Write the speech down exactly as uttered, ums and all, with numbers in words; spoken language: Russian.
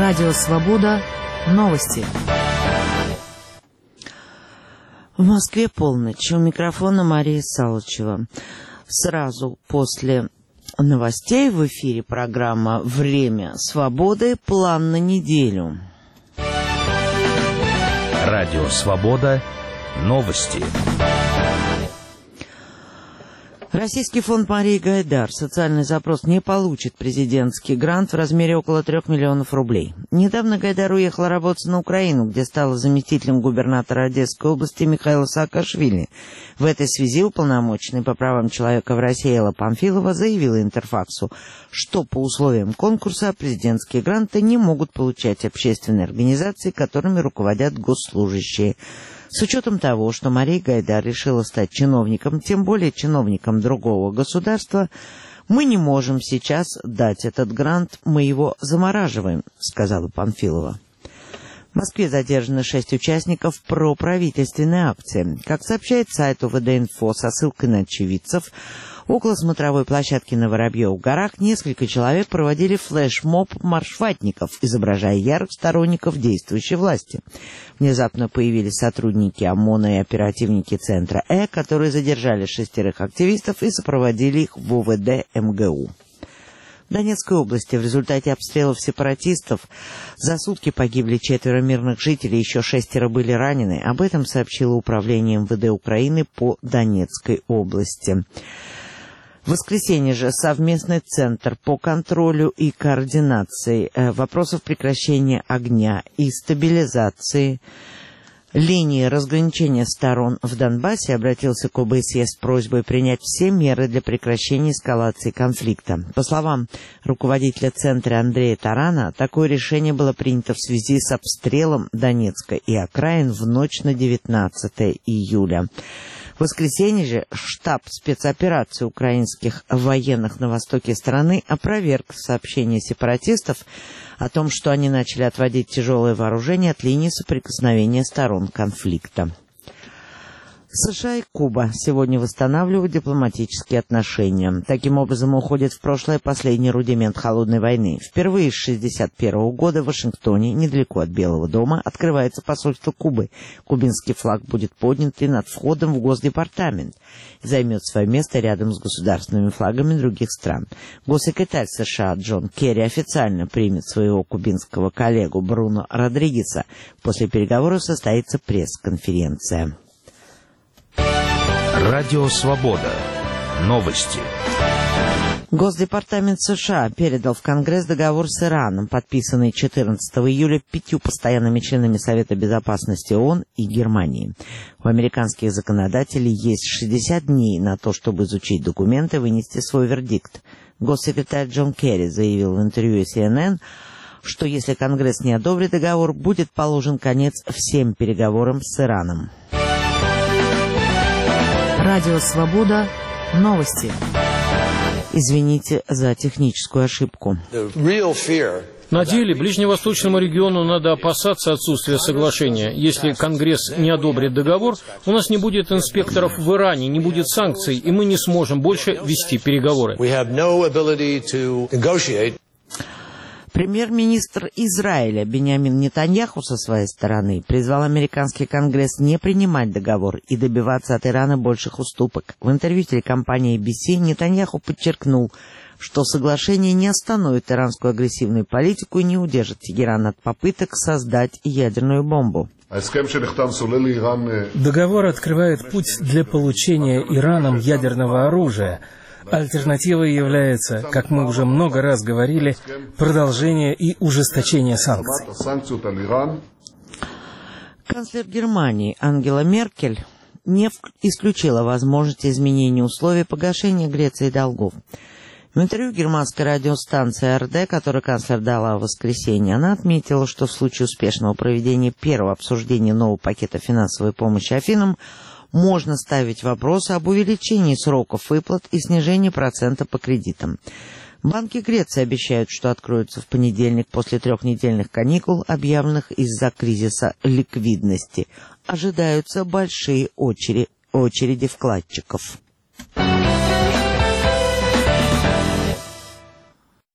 Радио «Свобода». Новости. В Москве полночь. У микрофона Мария Салычева. Сразу после новостей в эфире программа «Время свободы. План на неделю». Радио «Свобода». Новости. Российский фонд Марии Гайдар «Социальный запрос» не получит президентский грант в размере около трех миллионов рублей. Недавно Гайдар уехал работать на Украину, где стала заместителем губернатора Одесской области Михаила Саакашвили. В этой связи уполномоченный по правам человека в России Элла Памфилова заявила Интерфаксу, что по условиям конкурса президентские гранты не могут получать общественные организации, которыми руководят госслужащие. С учетом того, что Мария Гайдар решила стать чиновником, тем более чиновником другого государства, мы не можем сейчас дать этот грант, мы его замораживаем, сказала Памфилова. В Москве задержаны шесть участников проправительственной акции. Как сообщает сайт УВД-Инфо со ссылкой на очевидцев, около смотровой площадки на Воробьевых горах несколько человек проводили флешмоб маршватников, изображая ярых сторонников действующей власти. Внезапно появились сотрудники ОМОНа и оперативники центра Э, которые задержали шестерых активистов и сопроводили их в УВД МГУ. В Донецкой области в результате обстрелов сепаратистов за сутки погибли четверо мирных жителей, еще шестеро были ранены. Об этом сообщило управление МВД Украины по Донецкой области. В воскресенье же совместный центр по контролю и координации э, вопросов прекращения огня и стабилизации линии разграничения сторон в Донбассе обратился к ОБСЕ с просьбой принять все меры для прекращения эскалации конфликта. По словам руководителя центра Андрея Тарана, такое решение было принято в связи с обстрелом Донецка и окраин в ночь на девятнадцатое июля. В воскресенье же штаб спецоперации украинских военных на востоке страны опроверг сообщение сепаратистов о том, что они начали отводить тяжелое вооружение от линии соприкосновения сторон конфликта. США и Куба сегодня восстанавливают дипломатические отношения. Таким образом, уходит в прошлое последний рудимент холодной войны. Впервые с шестьдесят первого года в Вашингтоне, недалеко от Белого дома, открывается посольство Кубы. Кубинский флаг будет поднят и над входом в Госдепартамент и займет свое место рядом с государственными флагами других стран. Госсекретарь США Джон Керри официально примет своего кубинского коллегу Бруно Родригеса. После переговоров состоится пресс-конференция. Радио «Свобода». Новости. Госдепартамент США передал в Конгресс договор с Ираном, подписанный четырнадцатого июля пятью постоянными членами Совета Безопасности ООН и Германии. У американских законодателей есть шестьдесят дней на то, чтобы изучить документы и вынести свой вердикт. Госсекретарь Джон Керри заявил в интервью си эн эн, что если Конгресс не одобрит договор, будет положен конец всем переговорам с Ираном. Радио «Свобода». Новости. Извините за техническую ошибку. На деле ближневосточному региону надо опасаться отсутствия соглашения. Если Конгресс не одобрит договор, у нас не будет инспекторов в Иране, не будет санкций, и мы не сможем больше вести переговоры. Премьер-министр Израиля Биньямин Нетаньяху со своей стороны призвал американский Конгресс не принимать договор и добиваться от Ирана больших уступок. В интервью телекомпании эй би си Нетаньяху подчеркнул, что соглашение не остановит иранскую агрессивную политику и не удержит Тегеран от попыток создать ядерную бомбу. Договор открывает путь для получения Ираном ядерного оружия. Альтернативой является, как мы уже много раз говорили, продолжение и ужесточение санкций. Канцлер Германии Ангела Меркель не исключила возможности изменения условий погашения Греции долгов. В интервью германской радиостанции эр дэ, которую канцлер дала в воскресенье, она отметила, что в случае успешного проведения первого обсуждения нового пакета финансовой помощи Афинам можно ставить вопросы об увеличении сроков выплат и снижении процента по кредитам. Банки Греции обещают, что откроются в понедельник после трехнедельных каникул, объявленных из-за кризиса ликвидности. Ожидаются большие очереди, очереди вкладчиков.